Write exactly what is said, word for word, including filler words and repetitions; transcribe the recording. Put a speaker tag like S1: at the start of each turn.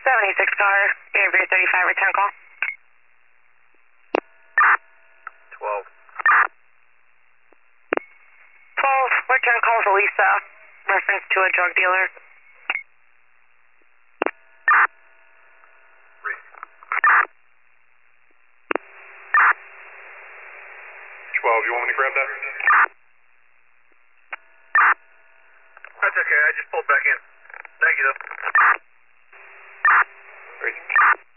S1: seventy-six car, Avery thirty-five, return call.
S2: twelve.
S1: twelve, return call to Lisa, reference to a drug dealer.
S2: Three. twelve, you want me to grab that? That's okay, I just pulled back in. Thank you, though. Great.